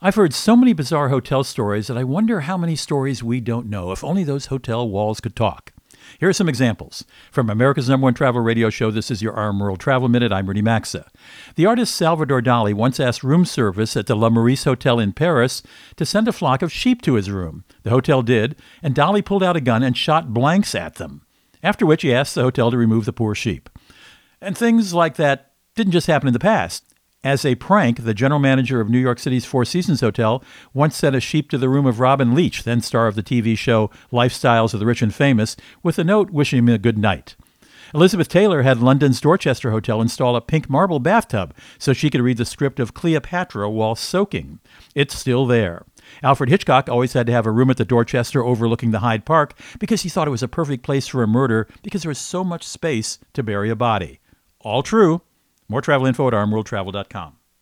I've heard so many bizarre hotel stories that I wonder how many stories we don't know, if only those hotel walls could talk. Here are some examples. From America's #1 travel radio show, this is your RM World Travel Minute. I'm Rudy Maxa. The artist Salvador Dali once asked room service at the Le Meurice Hotel in Paris to send a flock of sheep to his room. The hotel did, and Dali pulled out a gun and shot blanks at them, after which he asked the hotel to remove the poor sheep. And things like that didn't just happen in the past. As a prank, the general manager of New York City's Four Seasons Hotel once sent a sheep to the room of Robin Leach, then star of the TV show Lifestyles of the Rich and Famous, with a note wishing him a good night. Elizabeth Taylor had London's Dorchester Hotel install a pink marble bathtub so she could read the script of Cleopatra while soaking. It's still there. Alfred Hitchcock always had to have a room at the Dorchester overlooking the Hyde Park because he thought it was a perfect place for a murder because there was so much space to bury a body. All true. More travel info at rmworldtravel.com.